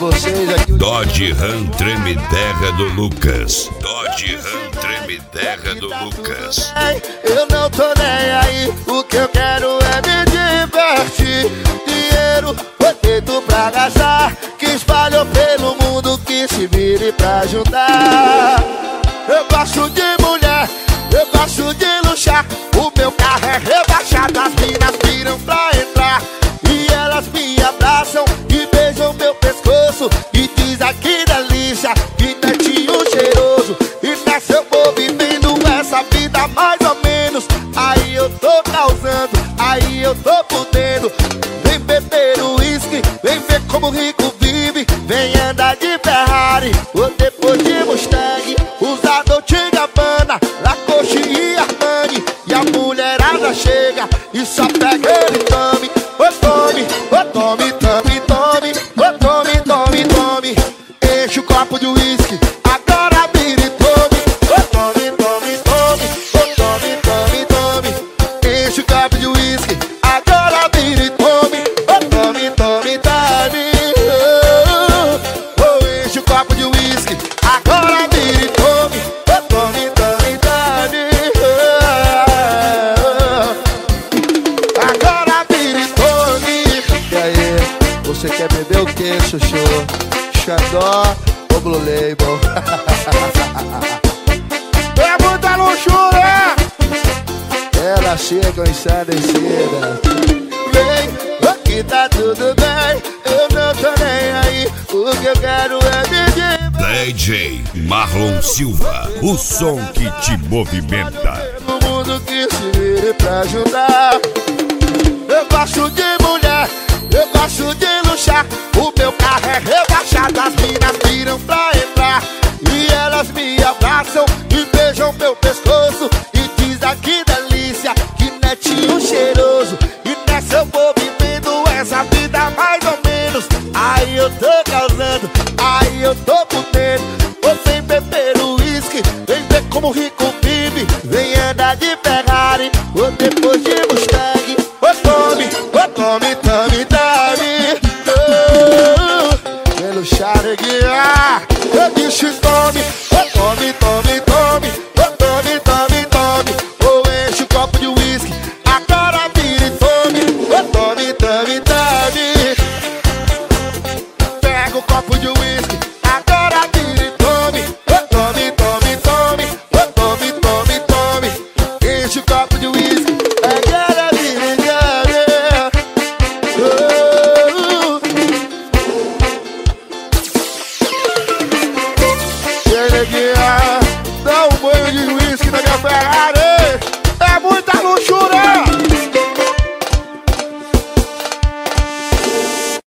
vocês aqui. Dodge Ram Treme Terra do Lucas. Dodge Ram Treme Terra do Lucas. Eu não tô nem aí, o que eu quero é me divertir. Dinheiro foi feito pra gastar, que espalhou pelo mundo, que se vire pra juntar. Eu gosto de mulher, eu gosto de luxar. O meu carro é rebaixado, as minas viram pra entrar. E elas me abraçam e beijam meu pescoço e diz aqui delícia, que netinho cheiroso. E nessa eu vou vivendo essa vida mais ou menos. Aí eu tô causando, aí eu tô podendo. Vem beber o uísque, vem ver como o rico vive. Vem andar de Ferrari ou depois de Mustang. Usa Dolce & Gabbana, Lacoste e Armani. E a mulherada chega e só pega ele e tome. Ô tome, ô tome, tome, tome. Ô tome, tome, tome. Enche o copo de uísque, agora vira e tome. Ô tome, tome, tome. Ô tome, tome, tome. Enche o copo de uísque, agora vira e tome. Ô tome, tome, tome. Oh, enche o copo de uísque, agora vira e tome. Ô tome, tome, tome. Agora vira e tome. E aí, você quer beber o que, chuchu? Xandó ou Blue Label? É muita luxúria! Elas chegam ensandecidas. Vem, aqui tá tudo bem. Eu não tô nem aí, o que eu quero é me divertir. DJ Marlon Silva, o som que te movimenta. No mundo que se vire pra ajudar. Eu gosto de mulher, eu gosto de luxar. O meu carro é rebaixado, as minas viram pra entrar. E elas me abraçam e beijam meu pescoço e diz aqui delícia, que netinho cheiroso. E nessa eu vou vivendo essa vida mais ou menos. Aí eu tô causando, aí eu tô podendo. Ou vem beber o uísque, vem ver como o rico vive. Vem andar de Ferrari ou depois de Mustang. Ô tome, tome, tome, tome. Pelo xareguiar, eu disse tome. Ô tome, tome, tome. Ô tome, tome, tome. Ou enche o copo de uísque, agora vira e tome. Ô tome, tome, tome. Pega o copo de uísque, agora vira e tome. Ô tome, tome, tome. Ô tome, tome, tome. Enche o copo de uísque, agora vira e tome.